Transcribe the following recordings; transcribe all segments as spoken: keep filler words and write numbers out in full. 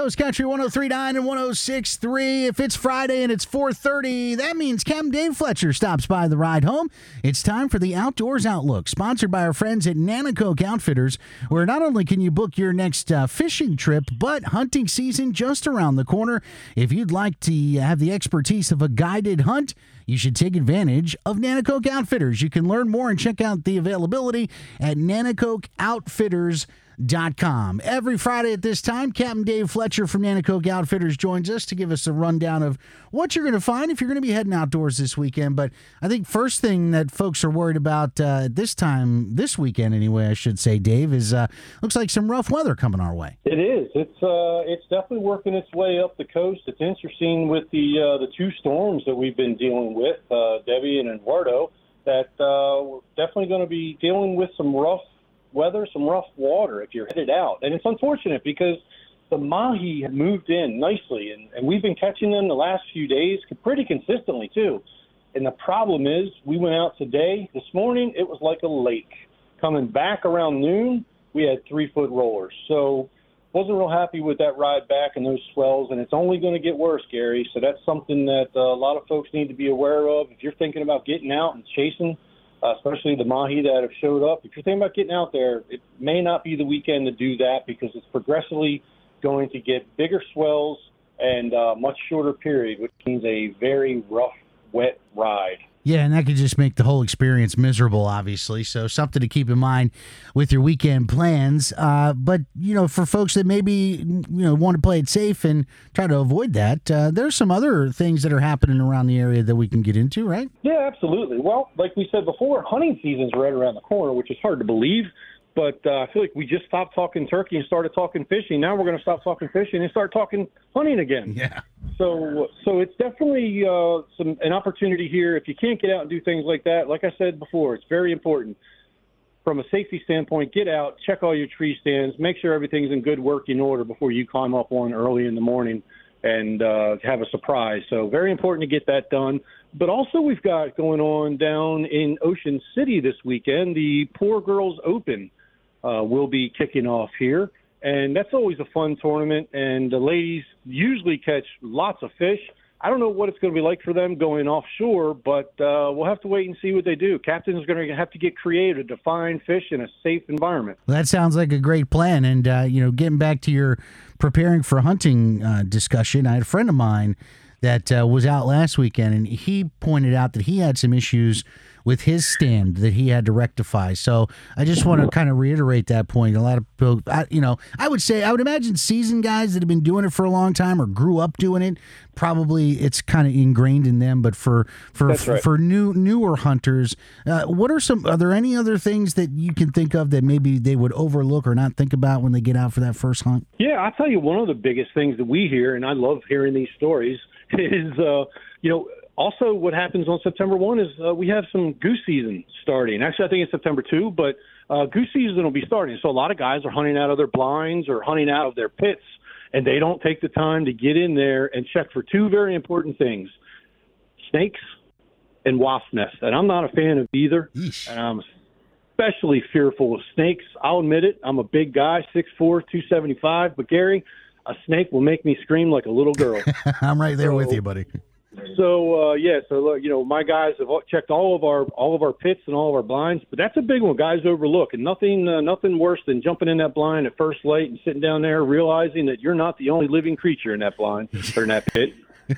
Coast Country one oh three point nine and one oh six point three. If it's Friday and it's four thirty, that means Captain Dave Fletcher stops by the ride home. It's time for the Outdoors Outlook, sponsored by our friends at Nanacoke Outfitters, where not only can you book your next uh, fishing trip, but hunting season just around the corner. If you'd like to have the expertise of a guided hunt, you should take advantage of Nanacoke Outfitters. You can learn more and check out the availability at nanacoke outfitters dot com. Every Friday at this time, Captain Dave Fletcher from Nanacoke Outfitters joins us to give us a rundown of what you're going to find if you're going to be heading outdoors this weekend. But I think first thing that folks are worried about uh, at this time, this weekend anyway, I should say, Dave, is uh, looks like some rough weather coming our way. It is. It's uh, it's definitely working its way up the coast. It's interesting with the uh, the two storms that we've been dealing with, uh, Debbie and Eduardo, that uh, we're definitely going to be dealing with some rough weather, some rough water if you're headed out. And it's unfortunate because the mahi have moved in nicely, and, and we've been catching them the last few days pretty consistently too. And the problem is we went out today. This morning it was like a lake. Coming back around noon, we had three-foot rollers. So wasn't real happy with that ride back and those swells, and it's only going to get worse, Gary. So that's something that uh, a lot of folks need to be aware of. If you're thinking about getting out and chasing, Uh, especially the mahi that have showed up. If you're thinking about getting out there, it may not be the weekend to do that because it's progressively going to get bigger swells and uh, much shorter period, which means a very rough, wet ride. Yeah, and that could just make the whole experience miserable, obviously. So something to keep in mind with your weekend plans. Uh, but, you know, for folks that maybe, you know, want to play it safe and try to avoid that, uh, there's some other things that are happening around the area that we can get into, right? Yeah, absolutely. Well, like we said before, hunting season's right around the corner, which is hard to believe. But uh, I feel like we just stopped talking turkey and started talking fishing. Now we're going to stop talking fishing and start talking hunting again. Yeah. So so it's definitely uh, some an opportunity here. If you can't get out and do things like that, like I said before, it's very important. From a safety standpoint, get out, check all your tree stands, make sure everything's in good working order before you climb up one early in the morning and uh, have a surprise. So very important to get that done. But also we've got going on down in Ocean City this weekend, the Poor Girls Open. Uh, will be kicking off here, and that's always a fun tournament, and the ladies usually catch lots of fish. I don't know what it's going to be like for them going offshore, but uh, we'll have to wait and see what they do. Captain's going to have to get creative to find fish in a safe environment. Well, that sounds like a great plan, and, uh, you know, getting back to your preparing for hunting uh, discussion, I had a friend of mine that uh, was out last weekend, and he pointed out that he had some issues with his stand that he had to rectify. So I just want to kind of reiterate that point. A lot of people, I, you know, I would say, I would imagine seasoned guys that have been doing it for a long time or grew up doing it, probably it's kind of ingrained in them. But for for That's right. for new newer hunters, uh, what are some? Are there any other things that you can think of that maybe they would overlook or not think about when they get out for that first hunt? Yeah, I'll tell you one of the biggest things that we hear, and I love hearing these stories, is uh, you know. Also, what happens on September first is uh, we have some goose season starting. Actually, I think it's September second, but uh, goose season will be starting. So a lot of guys are hunting out of their blinds or hunting out of their pits, and they don't take the time to get in there and check for two very important things, snakes and wasp nests. And I'm not a fan of either, Yeesh. and I'm especially fearful of snakes. I'll admit it. I'm a big guy, six foot four, two seventy-five, but, Gary, a snake will make me scream like a little girl. I'm right there so, with you, buddy. So uh, yeah, so look, you know, my guys have checked all of our all of our pits and all of our blinds, but that's a big one guys overlook, and nothing uh, nothing worse than jumping in that blind at first light and sitting down there realizing that you're not the only living creature in that blind or in that pit.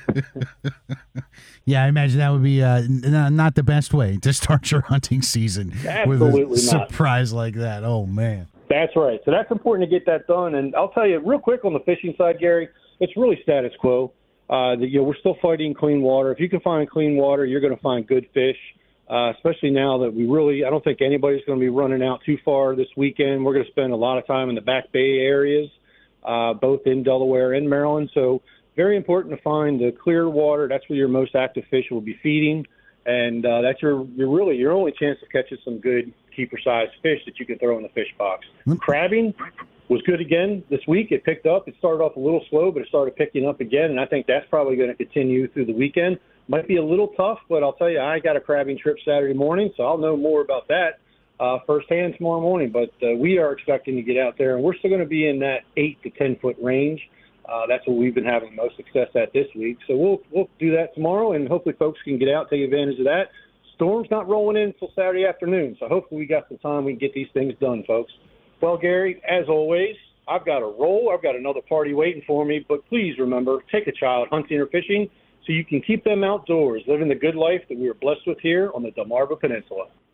Yeah, I imagine that would be uh, n- not the best way to start your hunting season. Absolutely with a not. Surprise like that. Oh man. That's right. So that's important to get that done. And I'll tell you real quick on the fishing side, Gary, it's really status quo. Uh, the, you know, we're still fighting clean water. If you can find clean water, you're going to find good fish, uh, especially now that we really – I don't think anybody's going to be running out too far this weekend. We're going to spend a lot of time in the Back Bay areas, uh, both in Delaware and Maryland. So very important to find the clear water. That's where your most active fish will be feeding, and uh, that's your, your really your only chance of catching some good keeper-sized fish that you can throw in the fish box. Crabbing was good again this week. It picked up. It started off a little slow, but it started picking up again, and I think that's probably going to continue through the weekend. Might be a little tough, but I'll tell you, I got a crabbing trip Saturday morning, so I'll know more about that uh, firsthand tomorrow morning. But uh, we are expecting to get out there, and we're still going to be in that eight to ten foot range. Uh, that's what we've been having the most success at this week. So we'll we'll do that tomorrow, and hopefully folks can get out, take advantage of that. Storm's not rolling in until Saturday afternoon, so hopefully we got some time we can get these things done, folks. Well, Gary, as always, I've got a roll. I've got another party waiting for me, but please remember, take a child hunting or fishing so you can keep them outdoors, living the good life that we are blessed with here on the Delmarva Peninsula.